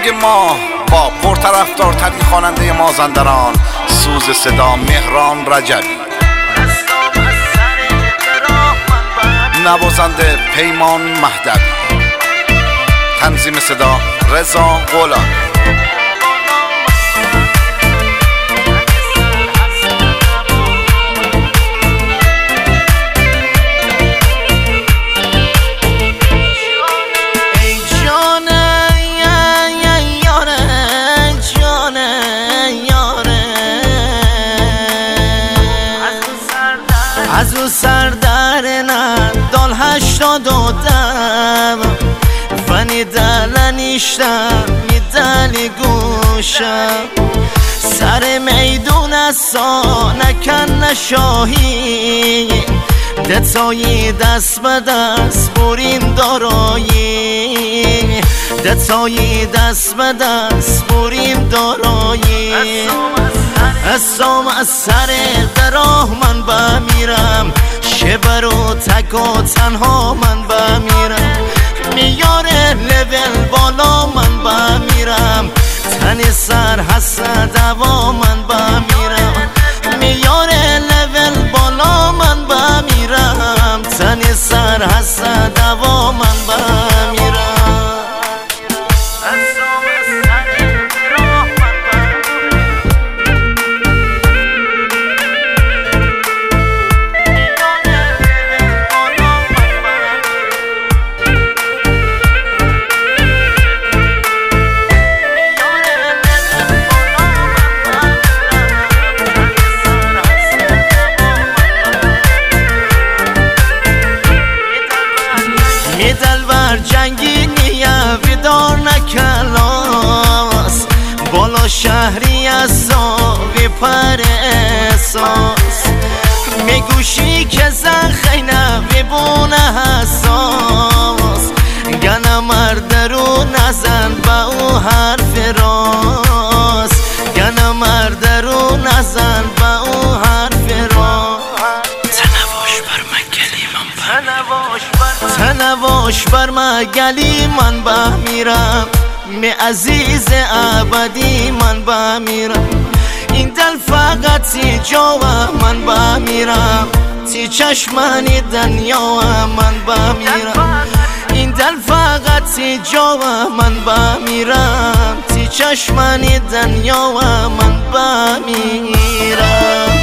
رنگ ما با پرطرفدارترین خواننده مازندران، سوز صدا مهران رجبی، نوازنده پیمان مهدوی، تنظیم صدا رضا غلامی. از او سردر نه دال 82 فنی دلنیشتم میدلی گوشم سر میدون اصا نکن نشاهی دتایی دست به دست بریم دارایی دتایی دست به دست بریم دارایی اسام از سر دراه من بمیرم شبر و تک و تنها من بمیرم میاره لول بالا من بمیرم تن سر حسد دوا من بمیرم میاره لول بالا من بمیرم تن سر حسد دوا من بمیرم دلبر جنگی نیم ویدار نکلاس بالا شهری از ساوی پر احساس میگوشی که زن خینه ویبونه حساس گنه مرد رو نزن با او حرف راست گنه مرد رو نزن با او حرف راست تنواش بر من گلی من بمیرم می عزیز ابدی من بمیرم این دل فقط تی جا من بمیرم تی چشمانی دنیا من بمیرم این دل فقط تی جا من بمیرم تی چشمانی دنیا من بمیرم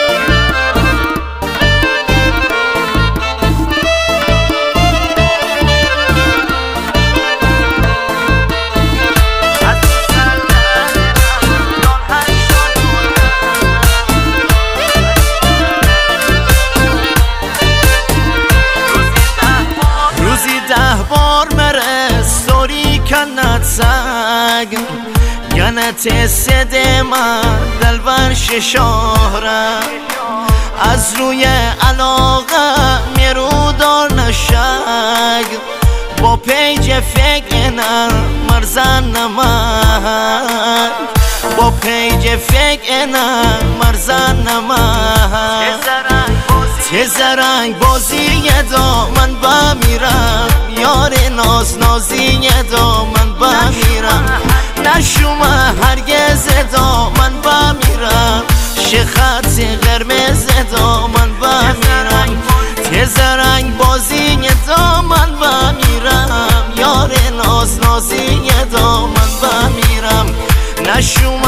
کنت سگ گنت سده من دلبر ششاره از روی علاقه میرو دار نشگ با پیج فکر نه مرزن نمک با پیج فکر نه مرزن نمک تیز رنگ بازی دا من بمیرم یار ناز نازی دا من بمیرم نشومه هرگز دا من بمیرم شخط قرمز دا من بمیرم تیز رنگ بازی دا من بمیرم یار ناز نازی دا من بمیرم نشومه